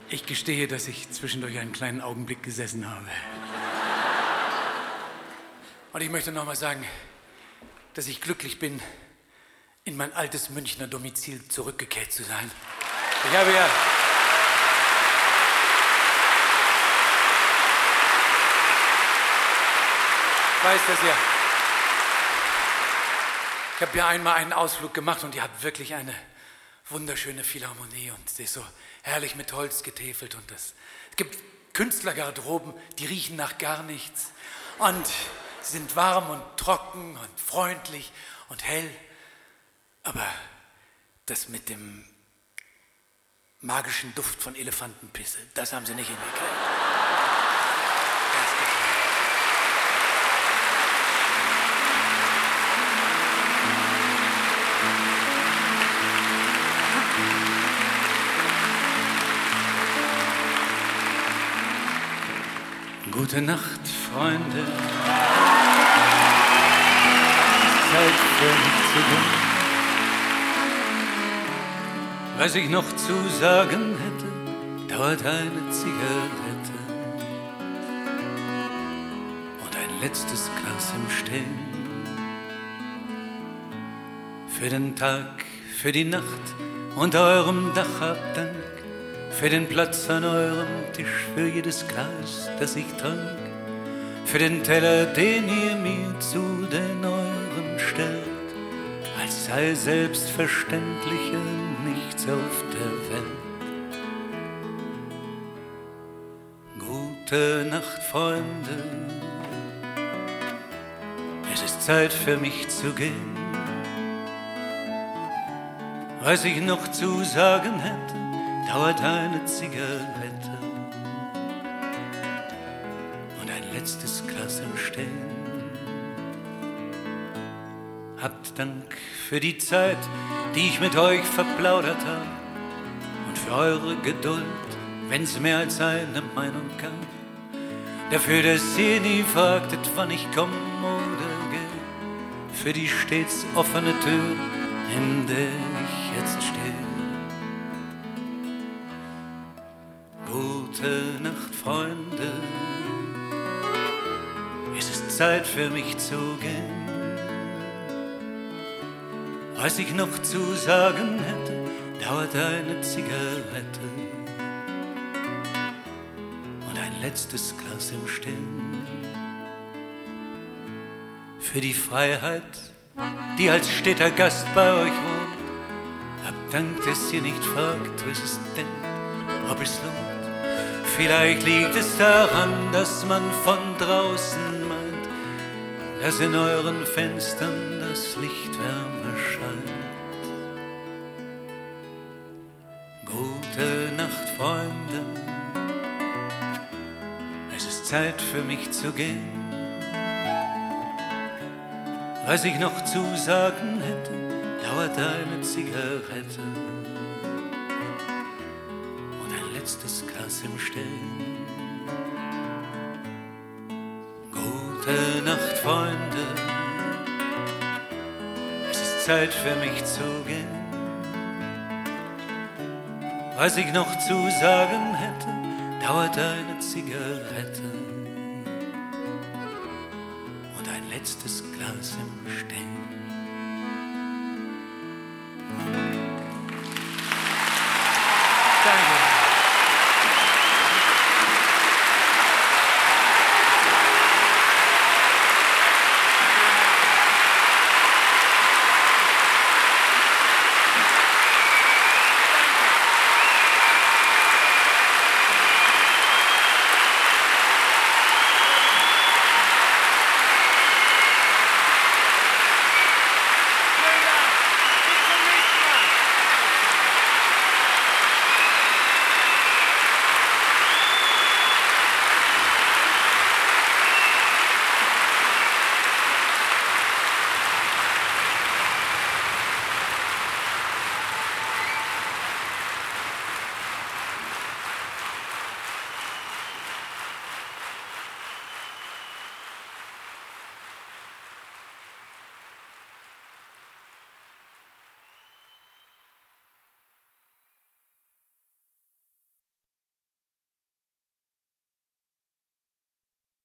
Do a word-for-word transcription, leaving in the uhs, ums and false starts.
Ich gestehe, dass ich zwischendurch einen kleinen Augenblick gesessen habe. Und ich möchte noch mal sagen, dass ich glücklich bin, in mein altes Münchner Domizil zurückgekehrt zu sein. Ich habe ja... Ich weiß das ja. Ich habe ja einmal einen Ausflug gemacht und ihr habt wirklich eine wunderschöne Philharmonie und sie ist so herrlich mit Holz getäfelt und das. Es gibt Künstlergarderoben, die riechen nach gar nichts und sie sind warm und trocken und freundlich und hell. Aber das mit dem magischen Duft von Elefantenpisse, das haben sie nicht hingekriegt. Gute Nacht, Freunde. Zeit für mich zu gehen. Was ich noch zu sagen hätte, dauert eine Zigarette und ein letztes Glas im Stehen. Für den Tag, für die Nacht unter eurem Dach habt Dank. Für den Platz an eurem Tisch, für jedes Glas, das ich trank, für den Teller, den ihr mir zu den euren stellt, als sei selbstverständlicher nichts auf der Welt. Gute Nacht, Freunde, es ist Zeit für mich zu gehen. Was ich noch zu sagen hätte, dauert eine Zigarette und ein letztes Glas im Stehen. Habt Dank für die Zeit, die ich mit euch verplaudert habe und für eure Geduld, wenn's mehr als eine Meinung gab. Dafür, dass ihr nie fragtet, wann ich komm oder gehe, für die stets offene Tür, in der ich jetzt stehe. Gute Nacht, Freunde, es ist Zeit für mich zu gehen. Was ich noch zu sagen hätte, dauert eine Zigarette und ein letztes Glas im Stehen. Für die Freiheit, die als steter Gast bei euch wohnt, habt Dank, dass ihr nicht fragt, was es denkt, ob es lohnt. Vielleicht liegt es daran, dass man von draußen meint, dass in euren Fenstern das Licht wärmer scheint. Gute Nacht, Freunde, es ist Zeit für mich zu gehen. Was ich noch zu sagen hätte, dauert eine Zigarette und ein letztes Glas im Stehen. Gute Nacht, Freunde, es ist Zeit für mich zu gehen. Was ich noch zu sagen hätte, dauert eine Zigarette und ein letztes Glas im Stehen.